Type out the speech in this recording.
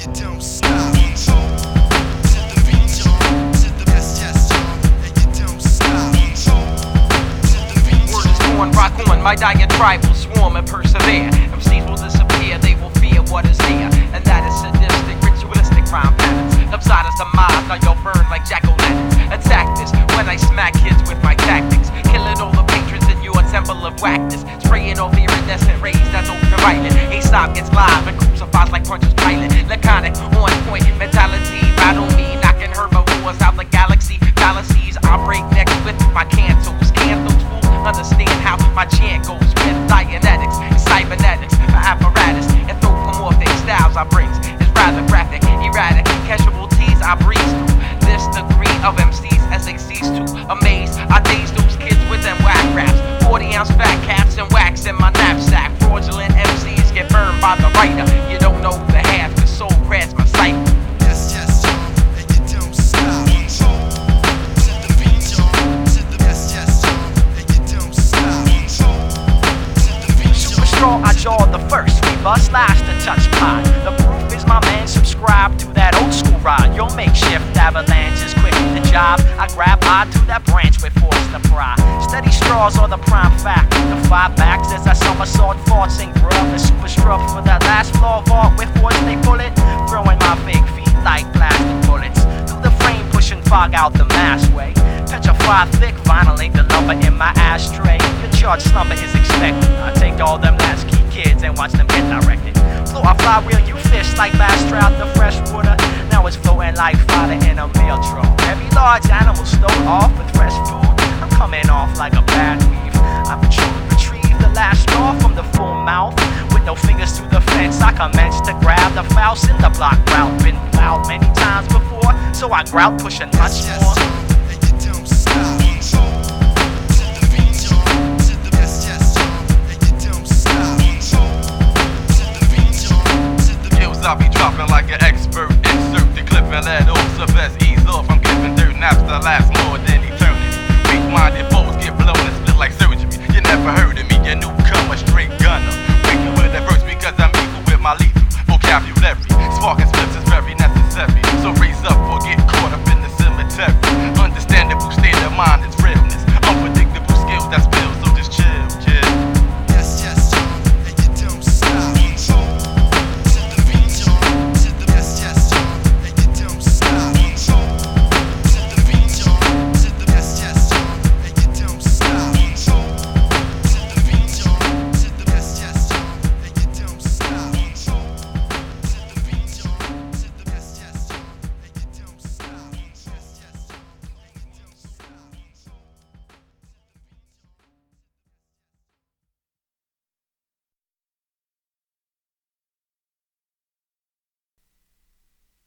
you don't stop. To the beat, y'all. To the yes, yes, y'all. And you don't stop. To the beat, Word is born, rock on, my diatribe will swarm and persevere. MCs will disappear, they will fear what is near. And that is sadistic, ritualistic rhyme patterns. Upside is the mob, now you'll burn like jack-o'-lanterns. Attack this when I smack kids with my tactics. Killing all the patrons in your temple of whackness. Spraying off iridescent rays that's ultraviolet. A-stop gets live and crucifies like Pontius Pilate. Laconic, on point mentality. Battle me, knocking herbivores out the galaxy. Fallacies, I break necks with my cantles. Candles, fools understand how my chant goes with Dianetics and cybernetics. My apparatus, anthropomorphic styles I brings is rather graphic, erratic. Casualties I breeze through. This degree of MCs as they cease to amaze. I daze those kids with them whack raps. 40-ounce fat caps and wax in my knapsack. Fraudulent MCs get burned by the writer. You don't know the half, the soul crafts my sight. yes, yes, y'all. And you don't stop. To the beat, y'all. To the yes, yes, y'all. And you don't stop. To the beat, Super straw, I jaw the first. We bust last to touch pot. The proof is my man, subscribe to that old school ride. Your makeshift avalanche is quick the job. I grab hard to that branch with force to pry. Steady straws are the prime fact. The 5 backs as I somersault forts and grub. The super strub for that last floor vault with force they bullet. Throwing my big feet like plastic bullets. Through the frame pushing fog out the mass way. Petrified thick vinyl ain't the lumber in my ashtray. Your charge slumber is expected. I take all them latchkey kids and watch them get directed. Flow I fly real, you fish like bass trout, the fresh water. Now it's floating like fodder in a meal trough. Every large animal stole off with fresh food. I'm coming off like a bad weave. I retrieve the last straw from the full mouth. With no fingers to the fence, I commence to grab the fouls in the block route. Been loud many times before, so I grout pushing much yes, more. y'all. And you don't stop. To the beat, y'all. To the yes, yes, y'all. And you don't stop. To the beat, y'all. To the Kills I be dropping like an expert. Insert the clip and let off the best ease off. I'm giving dirt naps that last more than eternity. Weak-minded foes get blown and split like surgery. You never heard of me, you newcomer straight